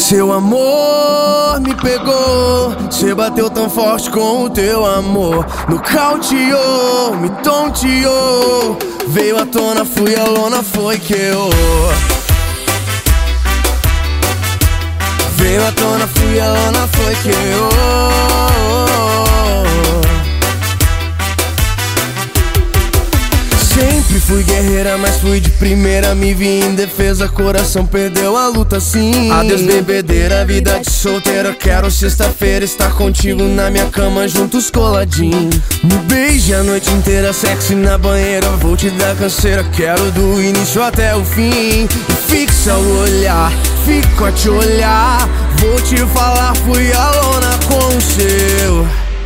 Seu amor me pegou, cê bateu tão forte com o teu amor. Nocauteou, me tonteou, veio à tona, fui a lona, foi que eu. Veio à tona, fui a lona, foi que eu. Sempre fui guerreira, mas fui de primeira. Me vi em defesa, coração perdeu a luta sim. Adeus bebedeira, vida de solteira. Quero sexta-feira estar contigo na minha cama, juntos coladinho. Me beije a noite inteira, sexy na banheira. Vou te dar canseira, quero do início até o fim. E fixa o olhar, fico a te olhar. Vou te falar, fui a lona com o seu.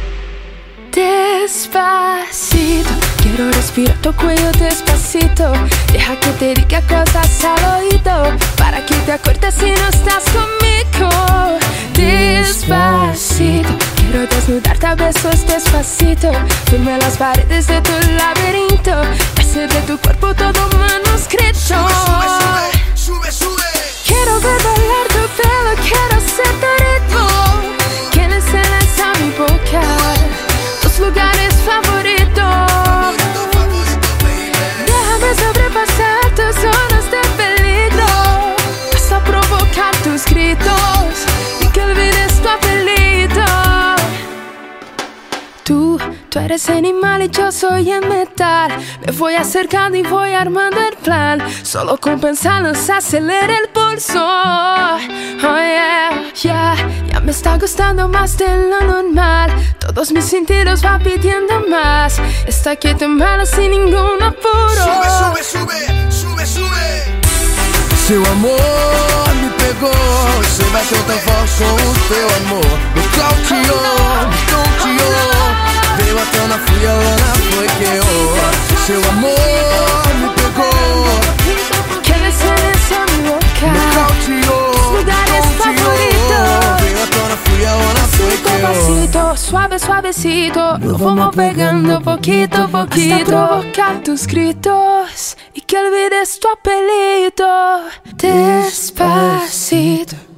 Despacito, quiero respirar tu cuello despacito. Deja que te diga cosas al oído, para que te acuerdes si no estás conmigo. Despacito, quiero desnudarte a besos despacito. Firme las paredes de tu laberinto, hacer de tu cuerpo todo manuscrito. Sube, sube. Quiero ver bailar tu pelo, quiero ser tu ritmo. Quieres cenas a mi boca, tus lugares favoritos. Déjame sobrepasar tus zonas de peligro, hasta provocar tus gritos y que olvides tu apellido. Tú eres animal y yo soy el metal. Me voy acercando y voy armando el plan. Solo con pensarlo se acelera el pulso. Oh yeah, ya me está gustando más de lo normal. Todos mis sentidos van pidiendo más. Está quieto en mano sin ningún apuro. Sube. Seu amor me pegou, cê bateu tão forte com o teu amor. Nocauteou, me tonteou, veio à tona, fui a lona, foi que eu. Seu amor me pegou, Quieres ser a mi boca, nocauteou, tus lugares favoritos. veio à tona, fui a lona, foi que eu. Pasito, suave, suavecito, nos vamos pegando poquito a poquito, hasta provocar tus gritos y que olvides tu apellido. Despacito.